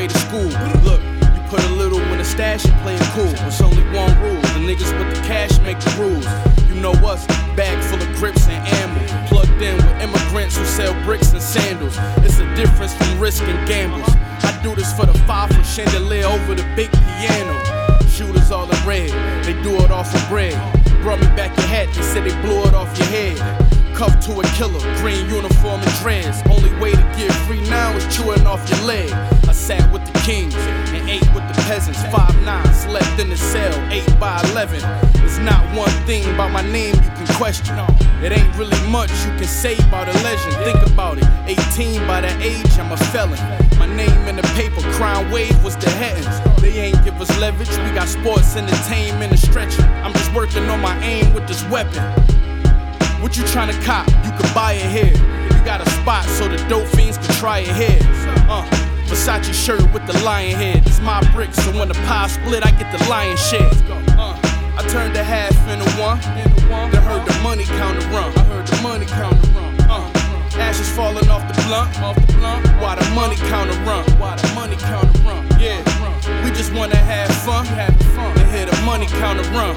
way to school. Look, you put a little in a stash and play it cool. It's only one rule, the niggas with the cash make the rules. You know us, bag full of grips and ammo. Plugged in with immigrants who sell bricks and sandals. It's a difference from risk and gambles. I do this for the 5-foot chandelier over the big piano. Shooters all in red, they do it off of bread. Brought me back your hat, they said they blew it off your head. Cuffed to a killer, green uniform and dreads. Only way to get free now is chewing off your leg. I sat with the kings and ate with the peasants. 5'9", slept in the cell, 8 by 11. There's not one thing about my name you can question. It ain't really much you can say about a legend. Think about it, 18 by that age I'm a felon. My name in the paper, crime wave was the headings. They ain't give us leverage, we got sports, entertainment, and stretching. I'm just working on my aim with this weapon. What you tryna cop? You could buy it here. You got a spot so the dope fiends can try it here. Versace shirt with the lion head. It's my brick, so when the pie split, I get the lion's share. I turned the half into one. Then heard the money counter run. Ashes falling off the blunt. Why the money counter run? Yeah, we just wanna have fun. And hear the money counter run.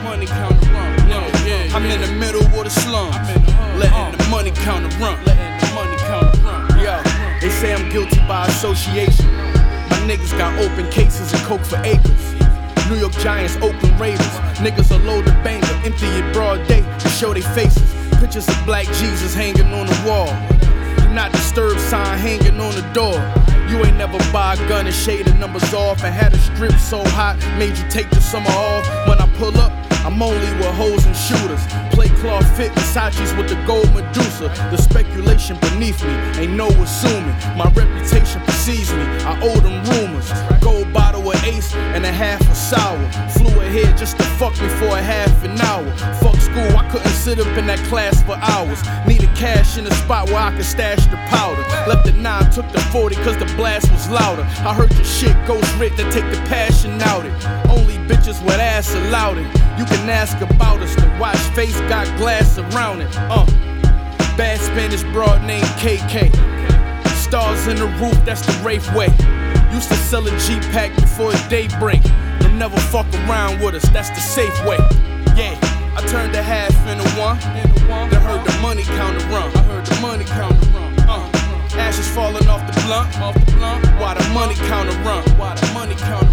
I'm in the middle of the slums, letting the money counter run. Yo, they say I'm guilty by association. My niggas got open cases and coke for acres. New York Giants, Oakland Raiders. Niggas will load the bank, empty it broad day to show they faces. Pictures of black Jesus hanging on the wall. Do not disturb sign hanging on the door. You ain't never buy a gun and shade the numbers off and had a strip so hot made you take the summer off. When I pull up, I'm only with hoes and shooters. Play cloth fit Versace's with the gold Medusa. The speculation beneath me, ain't no assuming. My reputation precedes me, I owe them rumors. Gold bottle of Ace and a half of sour. Flew ahead just to fuck me for a half an hour. Fuck school, I couldn't sit up in that class for hours. Needed cash in a spot where I could stash the powder. Left the 9, took the 40 cause the blast was louder. I heard your shit, Ghost Rick, that take the passion out it. Only bitches with ass allowed it. You can ask about us, the watch face got glass around it. Bad Spanish broad named KK. Stars in the roof, that's the Wraith way. Used to sell a G-Pack before the daybreak. You'll never fuck around with us, that's the safe way. Yeah, I turned the half into one. Then heard the money counter run. Ashes falling off the blunt. Why the money counter run?